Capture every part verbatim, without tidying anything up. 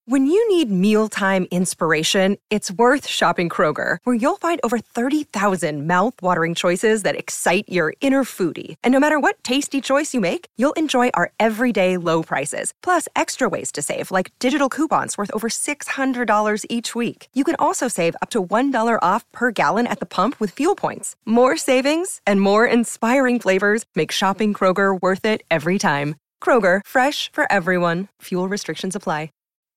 When you need mealtime inspiration, it's worth shopping Kroger, where you'll find over thirty thousand mouth-watering choices that excite your inner foodie. And no matter what tasty choice you make, you'll enjoy our everyday low prices, plus extra ways to save, like digital coupons worth over six hundred dollars each week. You can also save up to one dollar off per gallon at the pump with fuel points. More savings and more inspiring flavors make shopping Kroger worth it every time. Kroger, fresh for everyone. Fuel restrictions apply.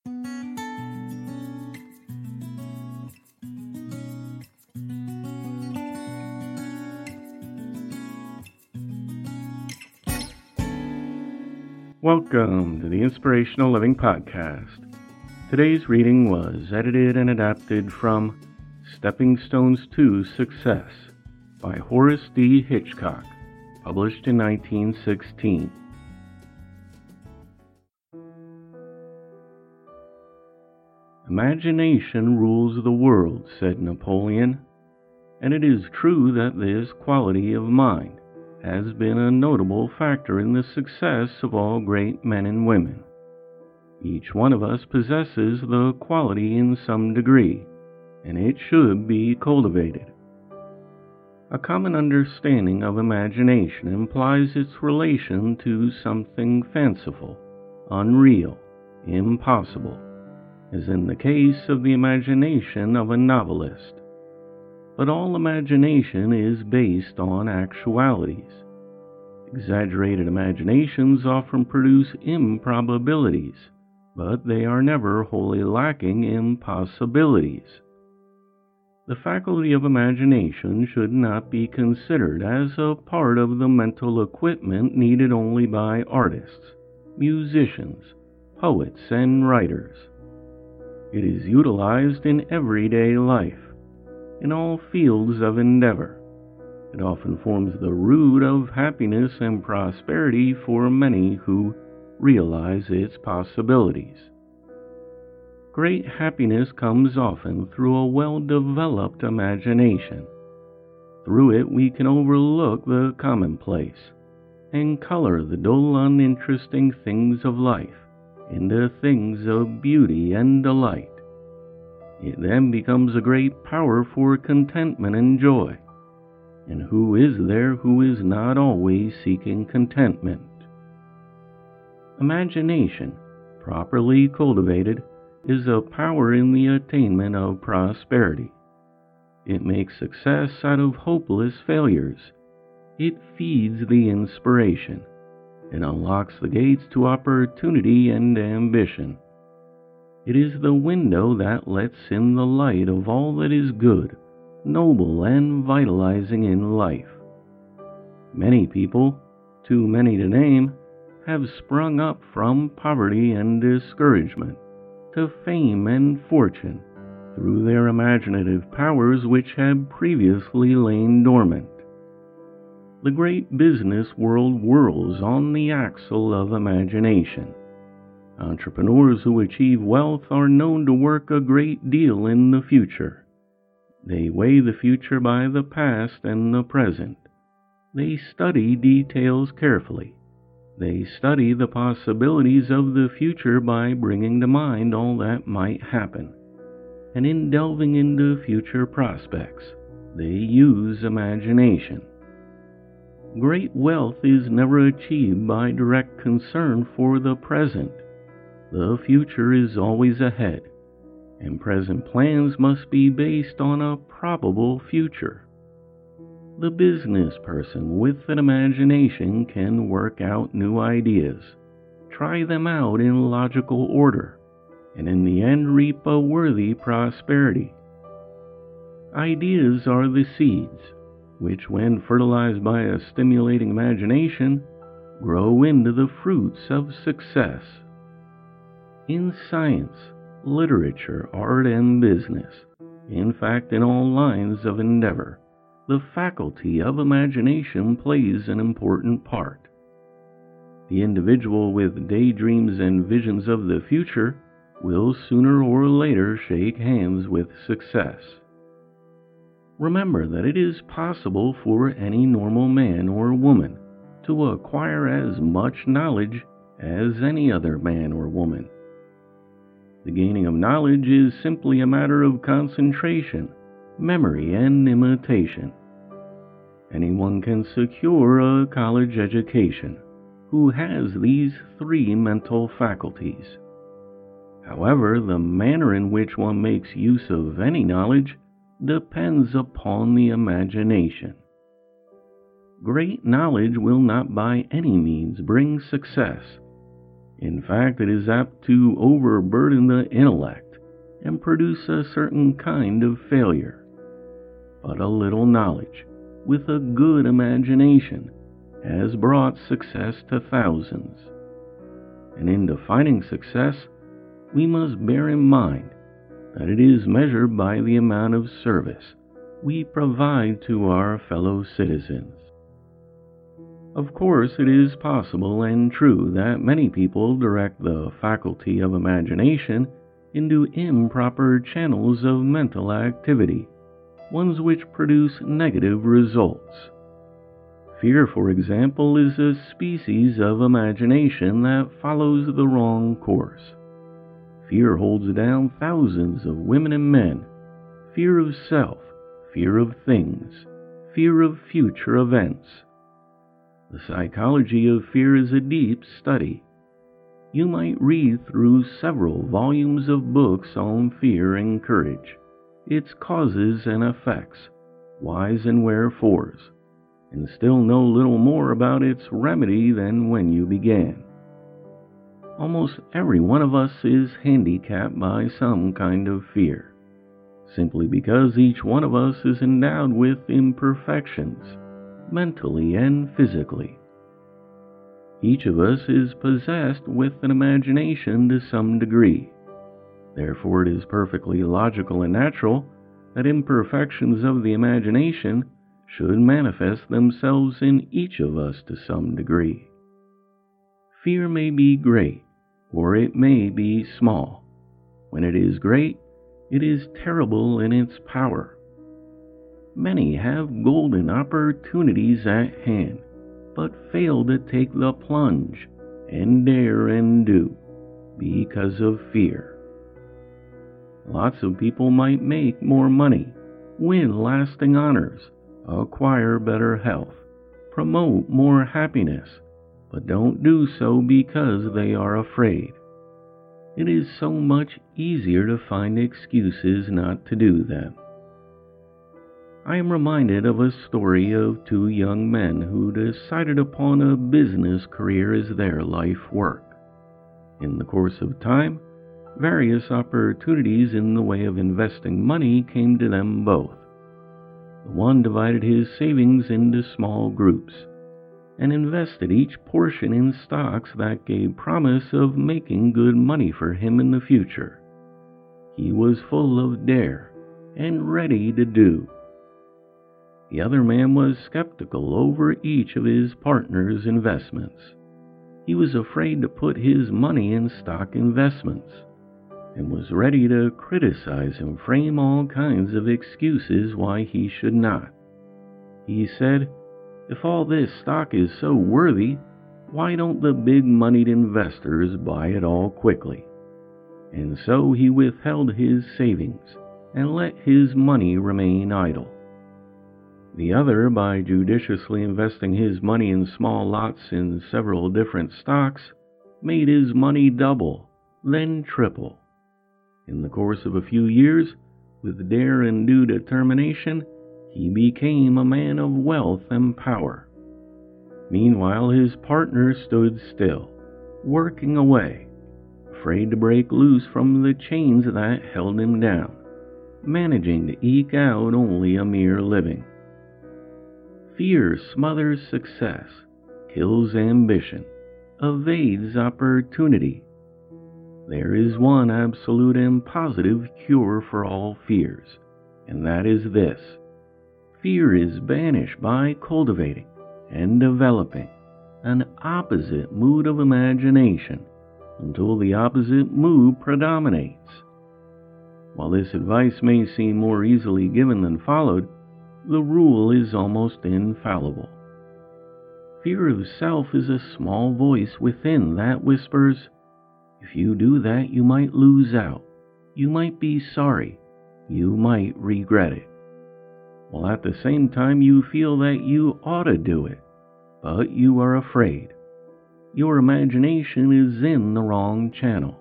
Welcome to the Inspirational Living Podcast. Today's reading was edited and adapted from Stepping Stones to Success by Horace D. Hitchcock, published in nineteen sixteen. Imagination rules the world, said Napoleon, and it is true that this quality of mind has been a notable factor in the success of all great men and women. Each one of us possesses the quality in some degree, and it should be cultivated. A common understanding of imagination implies its relation to something fanciful, unreal, impossible, as in the case of the imagination of a novelist. But all imagination is based on actualities. Exaggerated imaginations often produce improbabilities, but they are never wholly lacking in possibilities. The faculty of imagination should not be considered as a part of the mental equipment needed only by artists, musicians, poets, and writers. It is utilized in everyday life, in all fields of endeavor. It often forms the root of happiness and prosperity for many who realize its possibilities. Great happiness comes often through a well-developed imagination. Through it we can overlook the commonplace and color the dull, uninteresting things of life into things of beauty and delight. It then becomes a great power for contentment and joy. And who is there who is not always seeking contentment? Imagination, properly cultivated, is a power in the attainment of prosperity. It makes success out of hopeless failures. It feeds the inspiration. It unlocks the gates to opportunity and ambition. It is the window that lets in the light of all that is good, noble, and vitalizing in life. Many people, too many to name, have sprung up from poverty and discouragement to fame and fortune through their imaginative powers which had previously lain dormant. The great business world whirls on the axle of imagination. Entrepreneurs who achieve wealth are known to work a great deal in the future. They weigh the future by the past and the present. They study details carefully. They study the possibilities of the future by bringing to mind all that might happen. And in delving into future prospects, they use imagination. Great wealth is never achieved by direct concern for the present. The future is always ahead, and present plans must be based on a probable future. The business person with an imagination can work out new ideas, try them out in logical order, and in the end reap a worthy prosperity. Ideas are the seeds, which when fertilized by a stimulating imagination, grow into the fruits of success. In science, literature, art, and business, in fact in all lines of endeavor, the faculty of imagination plays an important part. The individual with daydreams and visions of the future will sooner or later shake hands with success. Remember that it is possible for any normal man or woman to acquire as much knowledge as any other man or woman. The gaining of knowledge is simply a matter of concentration, memory, and imitation. Anyone can secure a college education who has these three mental faculties. However, the manner in which one makes use of any knowledge depends upon the imagination. Great knowledge will not by any means bring success. In fact, it is apt to overburden the intellect and produce a certain kind of failure. But a little knowledge, with a good imagination, has brought success to thousands. And in defining success, we must bear in mind that it is measured by the amount of service we provide to our fellow citizens. Of course, it is possible and true that many people direct the faculty of imagination into improper channels of mental activity, ones which produce negative results. Fear, for example, is a species of imagination that follows the wrong course. Fear holds down thousands of women and men. Fear of self, fear of things, fear of future events. The psychology of fear is a deep study. You might read through several volumes of books on fear and courage, its causes and effects, whys and wherefores, and still know little more about its remedy than when you began. Almost every one of us is handicapped by some kind of fear, simply because each one of us is endowed with imperfections, mentally and physically. Each of us is possessed with an imagination to some degree. Therefore, it is perfectly logical and natural that imperfections of the imagination should manifest themselves in each of us to some degree. Fear may be great, or it may be small. When it is great, it is terrible in its power. Many have golden opportunities at hand, but fail to take the plunge and dare and do because of fear. Lots of people might make more money, win lasting honors, acquire better health, promote more happiness, but don't do so because they are afraid. It is so much easier to find excuses not to do them. I am reminded of a story of two young men who decided upon a business career as their life work. In the course of time, various opportunities in the way of investing money came to them both. The one divided his savings into small groups and invested each portion in stocks that gave promise of making good money for him in the future. He was full of dare and ready to do. The other man was skeptical over each of his partner's investments. He was afraid to put his money in stock investments and was ready to criticize and frame all kinds of excuses why he should not. He said, "If all this stock is so worthy, why don't the big-moneyed investors buy it all quickly?" And so he withheld his savings and let his money remain idle. The other, by judiciously investing his money in small lots in several different stocks, made his money double, then triple. In the course of a few years, with dare and do determination, he became a man of wealth and power. Meanwhile, his partner stood still, working away, afraid to break loose from the chains that held him down, managing to eke out only a mere living. Fear smothers success, kills ambition, evades opportunity. There is one absolute and positive cure for all fears, and that is this: fear is banished by cultivating and developing an opposite mood of imagination until the opposite mood predominates. While this advice may seem more easily given than followed, the rule is almost infallible. Fear of self is a small voice within that whispers, If you do that, you might lose out. You might be sorry. You might regret it. While at the same time you feel that you ought to do it, but you are afraid. Your imagination is in the wrong channel.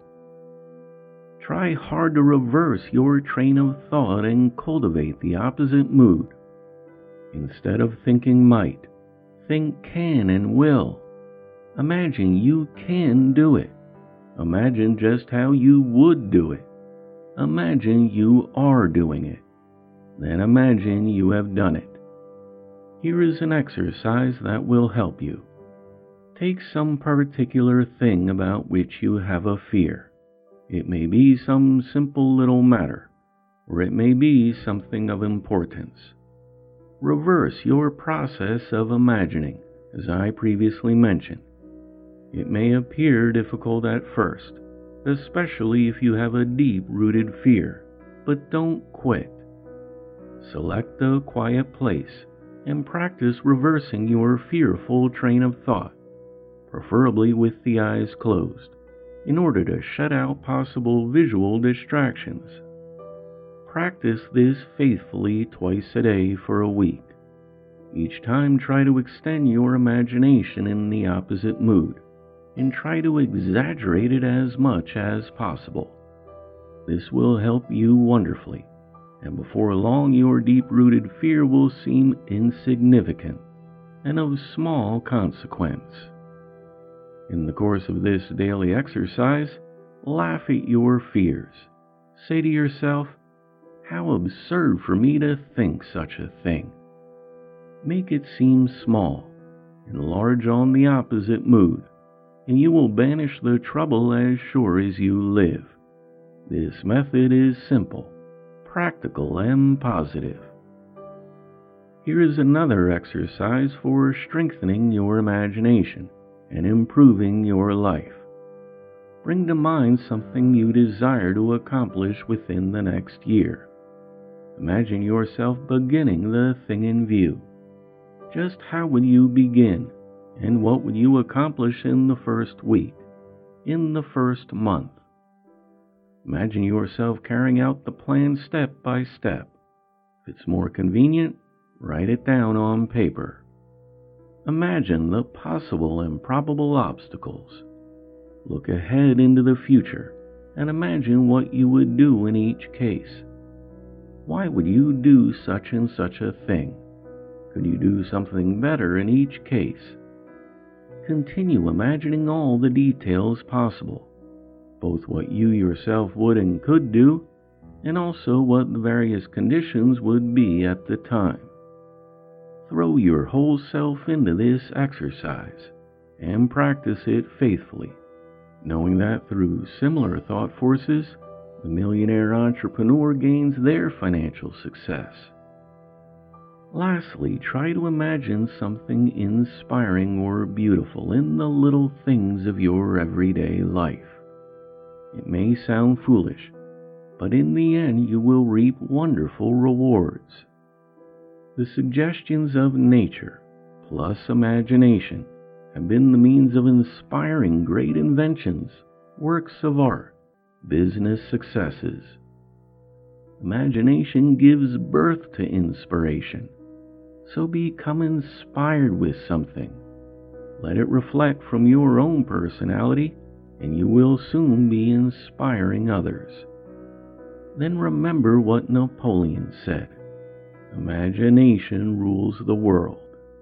Try hard to reverse your train of thought and cultivate the opposite mood. Instead of thinking might, think can and will. Imagine you can do it. Imagine just how you would do it. Imagine you are doing it. Then imagine you have done it. Here is an exercise that will help you. Take some particular thing about which you have a fear. It may be some simple little matter, or it may be something of importance. Reverse your process of imagining, as I previously mentioned. It may appear difficult at first, especially if you have a deep-rooted fear, but don't quit. Select a quiet place and practice reversing your fearful train of thought, preferably with the eyes closed, in order to shut out possible visual distractions. Practice this faithfully twice a day for a week. Each time try to extend your imagination in the opposite mood, and try to exaggerate it as much as possible. This will help you wonderfully, and before long your deep-rooted fear will seem insignificant and of small consequence. In the course of this daily exercise, laugh at your fears. Say to yourself, "How absurd for me to think such a thing." Make it seem small, enlarge on the opposite mood, and you will banish the trouble as sure as you live. This method is simple, practical, and positive. Here is another exercise for strengthening your imagination and improving your life. Bring to mind something you desire to accomplish within the next year. Imagine yourself beginning the thing in view. Just how would you begin? And what would you accomplish in the first week, in the first month? Imagine yourself carrying out the plan step by step. If it's more convenient, write it down on paper. Imagine the possible and probable obstacles. Look ahead into the future and imagine what you would do in each case. Why would you do such and such a thing? Could you do something better in each case? Continue imagining all the details possible, both what you yourself would and could do, and also what the various conditions would be at the time. Throw your whole self into this exercise and practice it faithfully, knowing that through similar thought forces, the millionaire entrepreneur gains their financial success. Lastly, try to imagine something inspiring or beautiful in the little things of your everyday life. It may sound foolish, but in the end you will reap wonderful rewards. The suggestions of nature, plus imagination, have been the means of inspiring great inventions, works of art, business successes. Imagination gives birth to inspiration. So become inspired with something. Let it reflect from your own personality, and you will soon be inspiring others. Then remember what Napoleon said: imagination rules the world.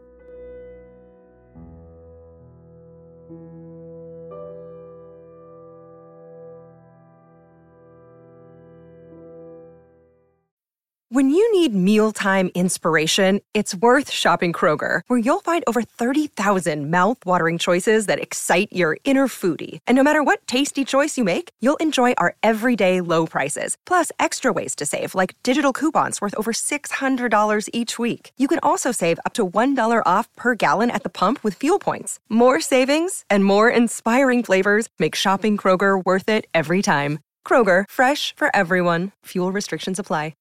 When you need mealtime inspiration, it's worth shopping Kroger, where you'll find over thirty thousand mouth-watering choices that excite your inner foodie. And no matter what tasty choice you make, you'll enjoy our everyday low prices, plus extra ways to save, like digital coupons worth over six hundred dollars each week. You can also save up to one dollar off per gallon at the pump with fuel points. More savings and more inspiring flavors make shopping Kroger worth it every time. Kroger, fresh for everyone. Fuel restrictions apply.